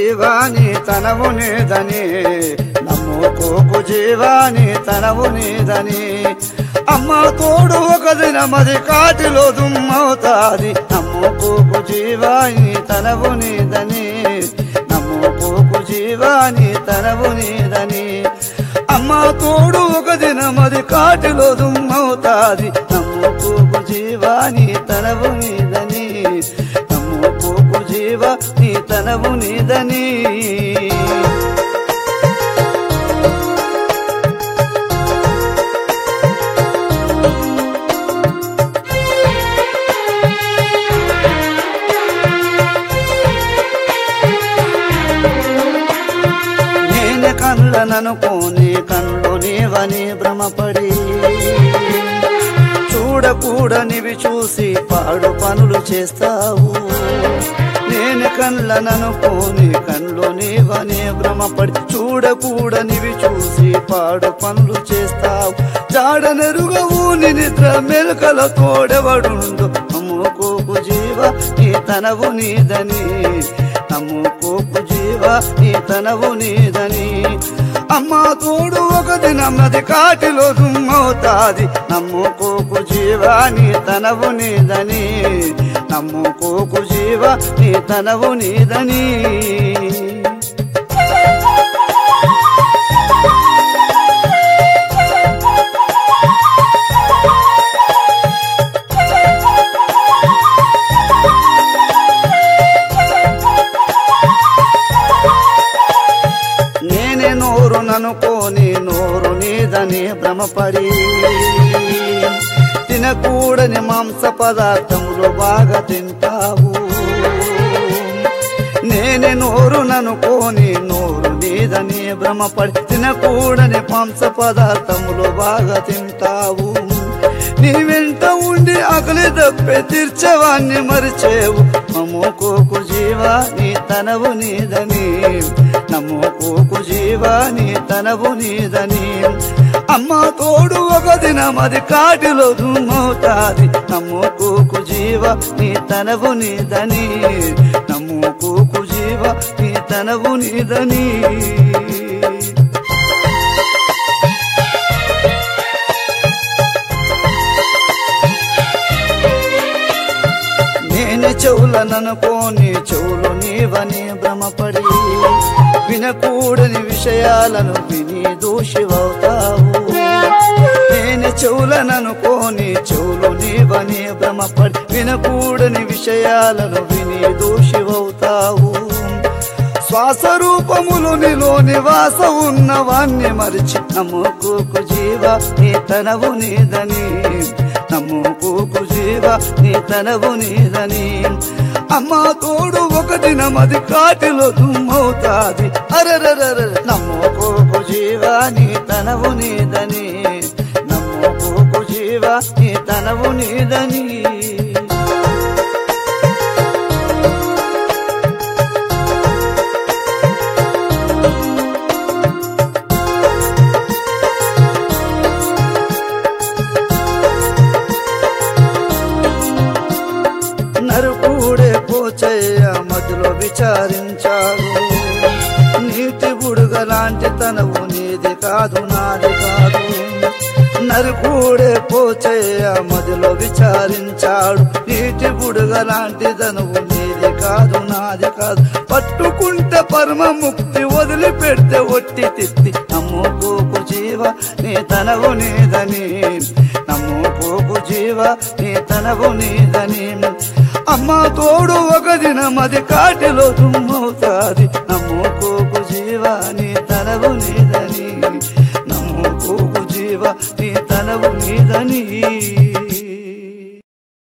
జీవాని తనవు నీదని నమ్ముకోకు జీవాని తనవు నీదని అమ్మ తోడు ఒక దినమది కాటిలో దుమ్మవుతాది నమ్ముకోకు జీవాని తనవు నీదని నమ్ముకోకు జీవాని తనవు నీదని అమ్మ తోడు ఒక దినమది కాటిలో దుమ్మవుతాది నమ్ముకోకు జీవాని తనవు నీదని నమ్ముకోకు జీవా నీ తనవు నీదని కళ్ళననుకోని కళ్ళు నీవని భ్రమపడి చూడకూడనివి చూసి పాడు పనులు చేస్తావు నేను కళ్ళననుకోని కళ్ళు నీవని భ్రమపడి చూడకూడనివి చూసి పాడు పనులు చేస్తావు జాడనెరుగవు నీ నిద్ర మెలకల తోడెవడుండు నమ్ముకోకు జీవ నీ తనవు నీదని నమ్ముకోకు జీవా నీ తనవు నీదని అమ్మ తోడు ఒక దినమది కాటిలో దుమ్మవుతాది నమ్ముకోకు జీవా నీ తనవు నీదని నమ్ముకోకు జీవా నీ తనవు నీదని ననుకోని నోరు నీదని భ్రమపడి తినకూడని మాంస పదార్థములు బాగా తింటావు నేనే నోరు ననుకోని నోరు నీదని భ్రమపడి తినకూడని మాంస పదార్థములు బాగా తింటావు నీ వెంట ఉండి ఆకలి తప్పే తీర్చవాన్ని మరిచేవు నమ్ముకోకు జీవా నీ తనవు నీదని నమ్ముకోకు జీవా నీ తనవు నీదని అమ్మ తోడు ఒక దినమది కాటిలో దుమ్మవుతాది నమ్ముకోకు జీవా నీ తనవు నీదని నమ్ముకోకు జీవా నీ తనవు నీదని చెవులననుకోని చెవులు నీవని భ్రమపడి వినకూడని విషయాలను విని దోషివవుతావు నేను చెవులననుకోని చెవులు నీవని భ్రమపడి వినకూడని విషయాలను విని దోషివవుతావు శ్వాస రూపములు నీలో నివాస ఉన్నవాన్ని మరిచి నమ్ముకోకు జీవా నీ తనవు నీదని నమ్ముకోకు జీవా నీ తనవు నీదని అమ్మ తోడు ఒక దినమది కాటిలో దుమ్మవుతాది అరరర నమ్ముకోకు జీవా నీ తనవు నీదని నమ్ముకోకు జీవా నీ తనవు నీదని నరుకూడే పోచయ్య మధ్యలో విచారించాడు నీటి బుడుగ లాంటి తనవు నీది కాదు నాది కాదు నరుకూడే పోచయ్య మధ్యలో విచారించాడు నీటి బుడుగ లాంటి తనవు నీది కాదు నాది కాదు పట్టుకుంటే పరమ ముక్తి వదిలిపెడితే ఒట్టి తిత్తి నమ్ముకోకు జీవా నీ తనవు నీదని నమ్ముకోకు జీవా నీ తనవు నీదని అమ్మ తోడు ఒక దినమది కాటిలో దుమ్మవుతాది